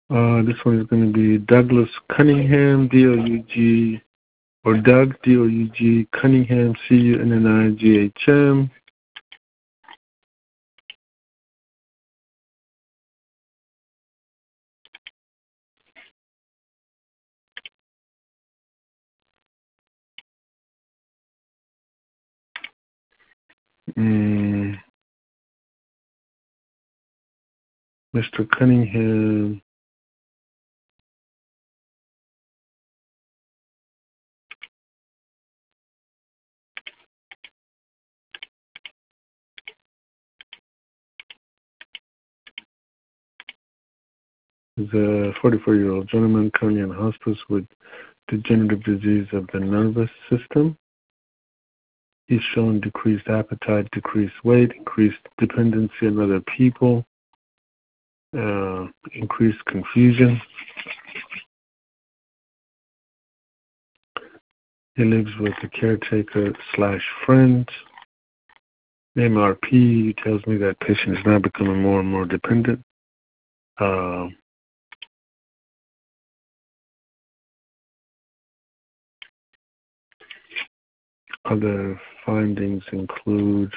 This one is going to be Douglas Cunningham, D-O-U-G, or Doug, D-O-U-G, Cunningham, C-U-N-N-I-G-H-M. Mr. Cunningham. Is a 44-year-old gentleman currently in hospice with degenerative disease of the nervous system. He's shown decreased appetite, decreased weight, increased dependency on other people, increased confusion. He lives with a caretaker/friend. MRP tells me that patient is now becoming more and more dependent. Other findings include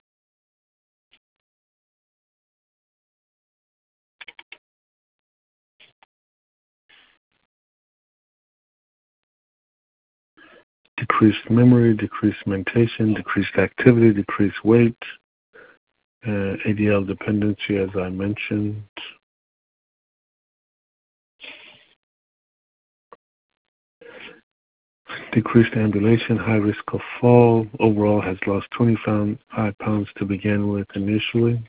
decreased memory, decreased mentation, decreased activity, decreased weight, ADL dependency, as I mentioned. Decreased ambulation, high risk of fall. Overall has lost 25 pounds to begin with initially.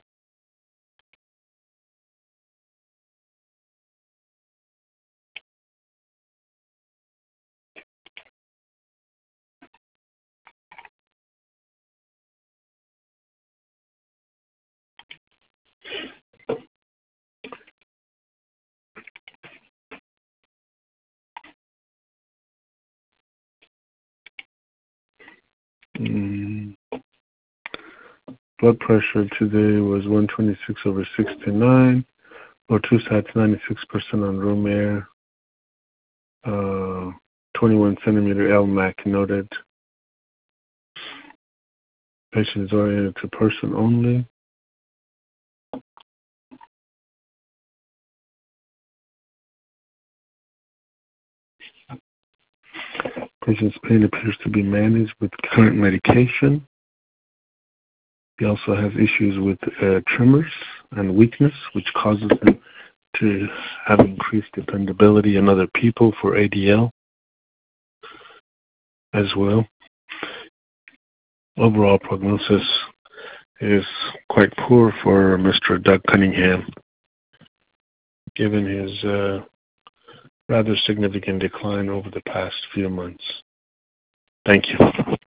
Blood pressure today was 126/69, or two sats 96% on room air, 21 centimeter LMAC noted. Patient is oriented to person only. Patient's pain appears to be managed with current medication. He also has issues with tremors and weakness, which causes him to have increased dependability on other people for ADL as well. Overall prognosis is quite poor for Mr. Doug Cunningham, given his rather significant decline over the past few months. Thank you.